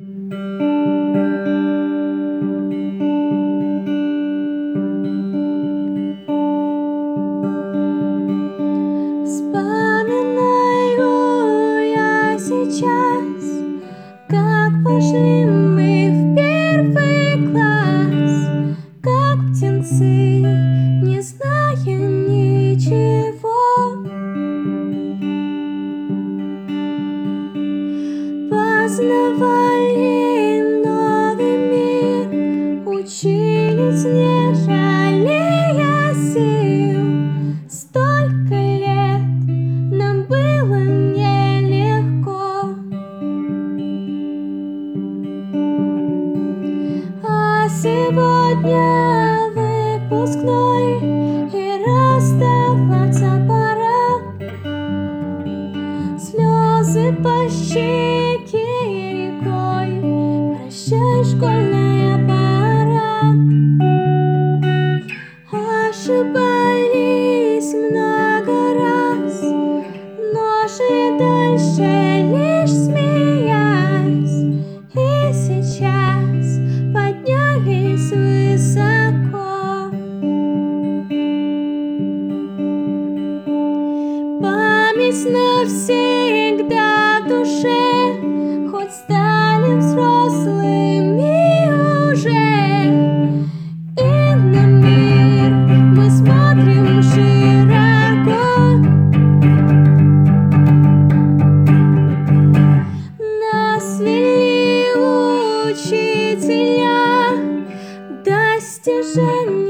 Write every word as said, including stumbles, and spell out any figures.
Вспоминаю я сейчас, как пошли мы в первый класс, как птенцы, не зная ничего, познавали новый мир, учились, не жалея сил. Столько лет нам было нелегко, а сегодня выпускной, и расставаться пора. Слезы по щеке рекой, прощай, школьная пора. Ошибались много раз, но шли дальше, лишь смеясь, и сейчас поднялись высоко. Память навсегда в душе, хоть стали взрослыми уже, и на мир мы смотрим широко. Нас вели учителя, достижения